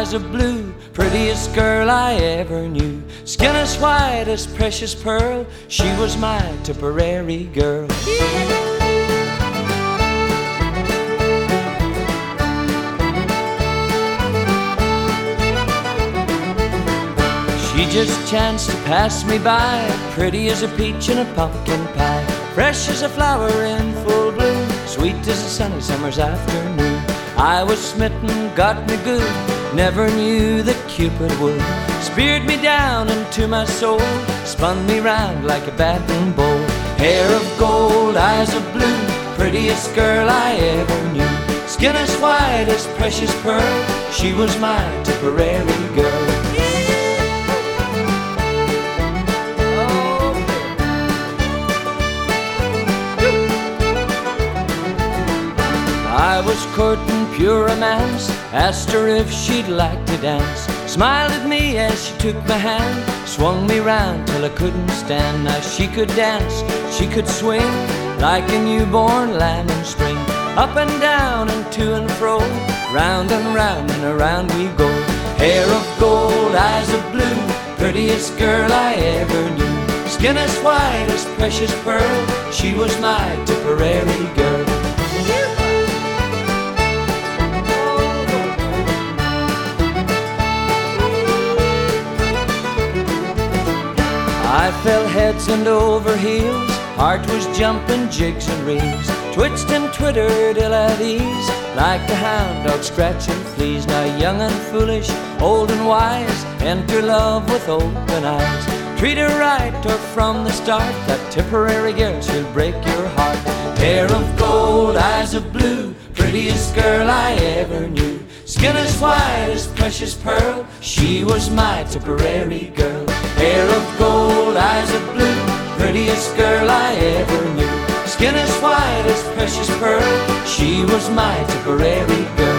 eyes of blue, prettiest girl I ever knew. Skin as white as precious pearl, she was my Tipperary girl. She just chanced to pass me by, pretty as a peach in a pumpkin pie, fresh as a flower in full bloom, sweet as a sunny summer's afternoon. I was smitten, got me good, never knew that Cupid would. Speared me down into my soul, spun me round like a batting bowl. Hair of gold, eyes of blue, prettiest girl I ever knew. Skin as white as precious pearl, she was my Tipperary girl. I was courting pure romance, asked her if she'd like to dance. Smiled at me as she took my hand, swung me round till I couldn't stand. Now she could dance, she could swing, like a newborn lamb in spring. Up and down and to and fro, round and around we go. Hair of gold, eyes of blue, prettiest girl I ever knew. Skin as white as precious pearl, she was my Tipperary girl. I fell heads and over heels, heart was jumping jigs and reels, twitched and twittered ill at ease, like the hound dog scratching fleas. Now young and foolish, old and wise, enter love with open eyes. Treat her right or from the start, that Tipperary girl, she'll break your heart. Hair of gold, eyes of blue, prettiest girl I ever knew. Skin as white as precious pearl, she was my Tipperary girl. Hair of gold, eyes of blue, prettiest girl I ever knew. Skin as white as precious pearl, she was my Tipperary girl.